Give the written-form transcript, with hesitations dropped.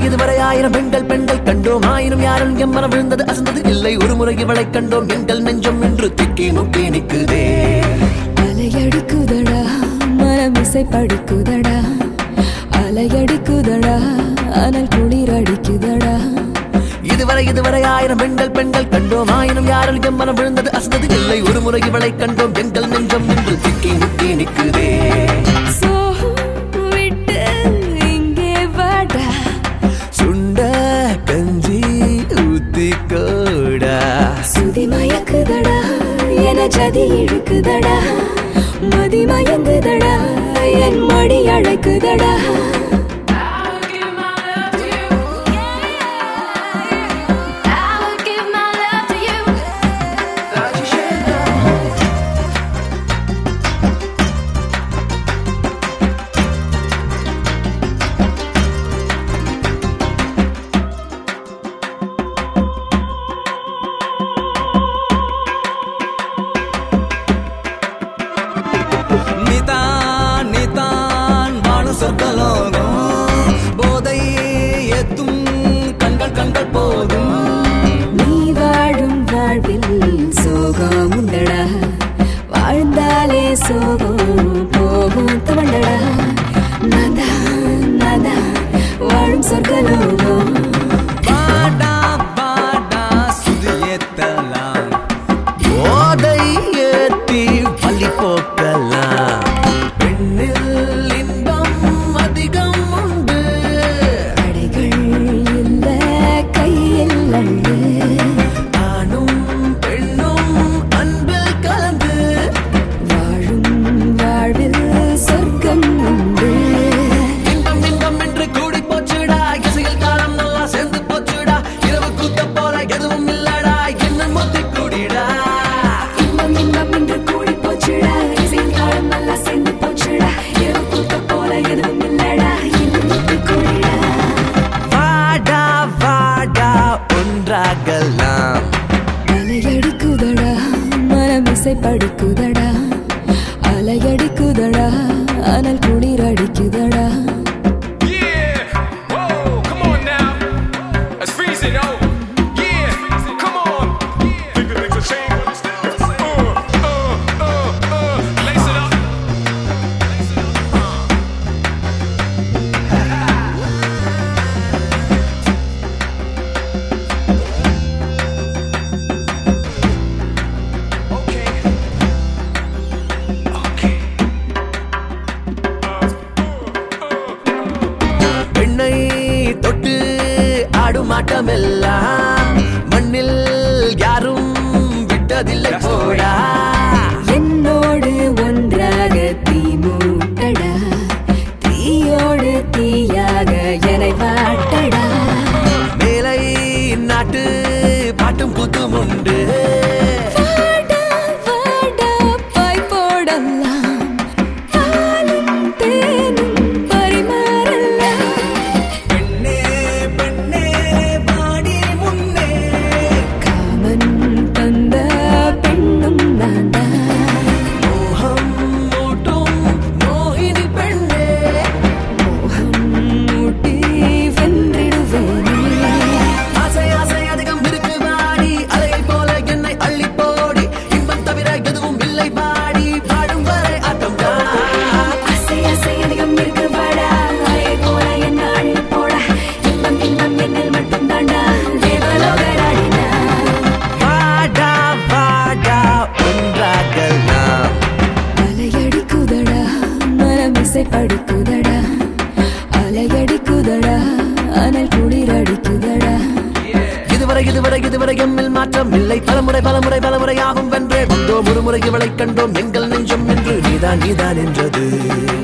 இதுவரை ஆயிரம் பெண்கள் கண்டோம் ஆயிரம் யாரும் எம்மனம் விழுந்தது அசந்தது இல்லை ஒரு முறை இவளை கண்டோம் எங்கள் நெஞ்சம் என்று திக்கி முக்கி நிற்குதே அலையடிக்குதடா மனம் இசைப்படுக்குதடா அலையடிக்குதடா அனல் குளிர் அடிக்குதடா இதுவரை ஆயிரம் பெண்கள் கண்டோம் ஆயிரம் யாரும் எம்மனம் விழுந்தது அசந்தது இல்லை ஒரு முறை இவளை கண்டோம் எங்கள் நெஞ்சம் என்று திக்கி முக்கி நிற்குதே கஞ்சி ஊத்தி கோடா சுதி மயக்குதடா என ஜதி இழுக்குதடா மதி மயங்குதடா என் மடி அழைக்குதடா போதை எத்தும் கண்கள் போதும் நீ வாழும் வாழ்வில் சோகம் உண்டடா வாழ்ந்தாலே சோகம் போகும் தவண்டடா நாதா வாழும் சொர்க்கலோகம் பாடா சுதியேத்தலாம் போதை ஏத்தி பள்ளி போக்கலாம் அலையடிக்குதடா மனம் இசைப்படுக்குதடா அலையடிக்குதடா அனல் குளிர் அடிக்குதடா தொட்டு ஆடும் ஆட்டமெல்லாம் மண்ணில் யாரும் விட்டதில்லை போடா என்னோடு ஒன்றாக தீ மூட்டடா தீயோடு தீயாக என்னை வாட்டடா மேலை நாட்டு பாட்டும் கூத்தும் உண்டு இசைப்படுக்குதடா அலையடிக்குதடா அனல் குளிர் அடிக்குதடா இதுவரை எம்மில் மாற்றம் இல்லை பலமுறை ஆகும் வென்றே வந்தோம் ஒரு முறை இவளை கண்டோம் எங்கள் நெஞ்சம் என்று நீதான் என்றது